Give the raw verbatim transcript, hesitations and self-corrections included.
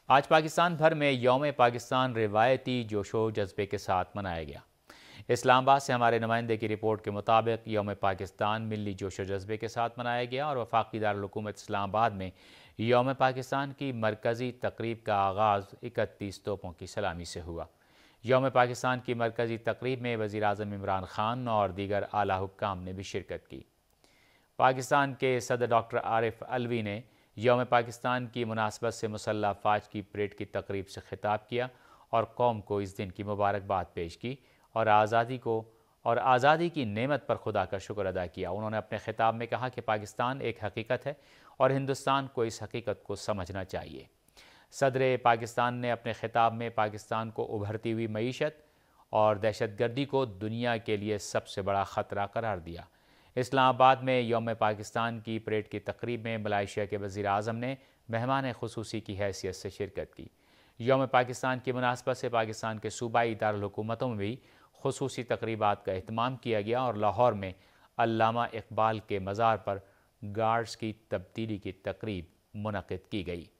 آج پاکستان بھر میں یوم پاکستان روایتی جوش و جذبے کے ساتھ منایا گیا۔ اسلام آباد سے ہمارے نمائندے کی رپورٹ کے مطابق یوم پاکستان ملی جوش و جذبے کے ساتھ منایا گیا اور وفاقی دارالحکومت اسلام آباد میں یوم پاکستان کی مرکزی تقریب کا آغاز اکتیس توپوں کی سلامی سے ہوا۔ یوم پاکستان کی مرکزی تقریب میں وزیر اعظم عمران خان اور دیگر اعلیٰ حکام نے بھی شرکت کی۔ پاکستان کے صدر ڈاکٹر عارف علوی نے یوم پاکستان کی مناسبت سے مسلح افواج کی پریڈ کی تقریب سے خطاب کیا اور قوم کو اس دن کی مبارکباد پیش کی اور آزادی کو اور آزادی کی نعمت پر خدا کا شکر ادا کیا۔ انہوں نے اپنے خطاب میں کہا کہ پاکستان ایک حقیقت ہے اور ہندوستان کو اس حقیقت کو سمجھنا چاہیے۔ صدر پاکستان نے اپنے خطاب میں پاکستان کو ابھرتی ہوئی معیشت اور دہشت گردی کو دنیا کے لیے سب سے بڑا خطرہ قرار دیا۔ اسلام آباد میں یوم پاکستان کی پریڈ کی تقریب میں ملائیشیا کے وزیر اعظم نے مہمان خصوصی کی حیثیت سے شرکت کی۔ یوم پاکستان کی مناسبت سے پاکستان کے صوبائی دارالحکومتوں میں بھی خصوصی تقریبات کا اہتمام کیا گیا اور لاہور میں علامہ اقبال کے مزار پر گارڈز کی تبدیلی کی تقریب منعقد کی گئی۔